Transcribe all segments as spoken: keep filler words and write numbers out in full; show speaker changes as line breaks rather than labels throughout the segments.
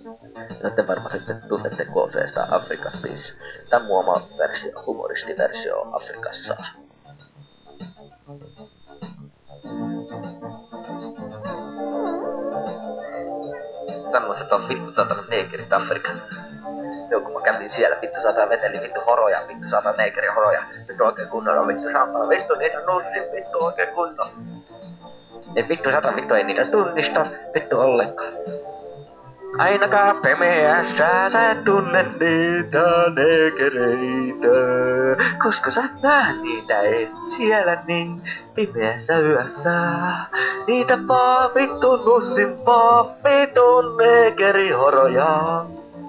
No te varmaan sitten tunnette K-F:stä Afrikassa siis. Tän mun oma versio, humoristiversio Afrikassa. Sanois, että on vittu saatana neekerit Afrikassa. Joo, kun mä kävin siellä, vittu saatana veteli vittu horoja, vittu saatana neekeri horoja. Vittu oikein kunnolla, vittu saatana, vittu niitä nussi, vittu oikein kunnolla. Ei vittu sata, vittu ei niitä tunnista, vittu ollenkaan. Ainakaan pimeässä sä et tunne niitä neekereitä, koska sä et näe niitä ees siellä niin pimeässä yössä. Niitä vaan vittu nussimpaa vitun neekerihoroja.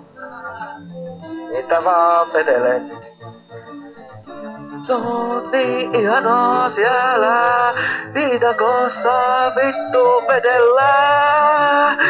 Niitä vaan vetelen. Se on niin ihanaa siellä, niitä kossa vittu vedellään.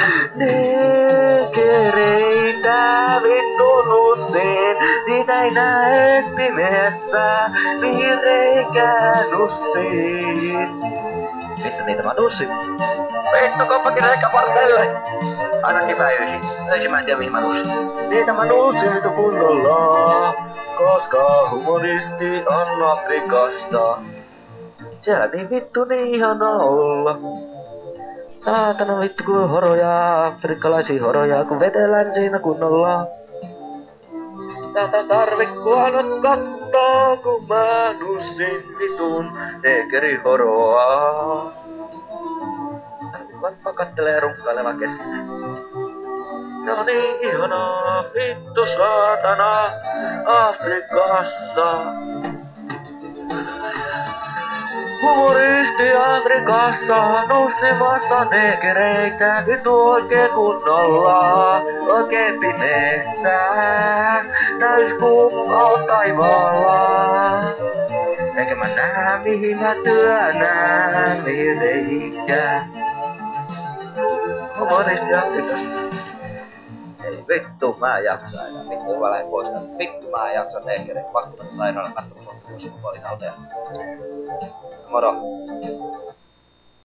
Neekereitä vittu nussiin, niitä ei näe pimeässä, mihin reikää nussiin. Vittu niitä mä nussin. Vittu koppakin reikä parteelle. Ainakin mä öisin. Öisin mä en tiedä mihin mä nussin. Niitä mä nussin vittu kunnolla. Koska humoristi on Afrikasta. Siellä niin vittu niin ihana olla. Saatana vittu kun horoja, afrikkalaisia horoja, kun vetellään siinä kunnolla. Tätä tarvikkuanot kattoo, kun mä nussin vitun neekerihoroa. Tarvikkuanot kattelee runkkaileva kesä. No niin ihanaa, vittu saatana, Afrikassa. Humoristi Afrikassa, nussimassa neekereitä, vittu oikein kunnolla, oikein pimeessä, täyskuu on taivaalla. Eikä mä näe mihin mä työnnän, mihin reikää. Humoristi Afrikassa. Ei vittu, mä en jaksa enää. Vittu, mä lähden pois täältä. Vittu, mä en jaksa neekereitä. Pakko mennä sairaalaan katsomaan sukupuolitauteja. Moro.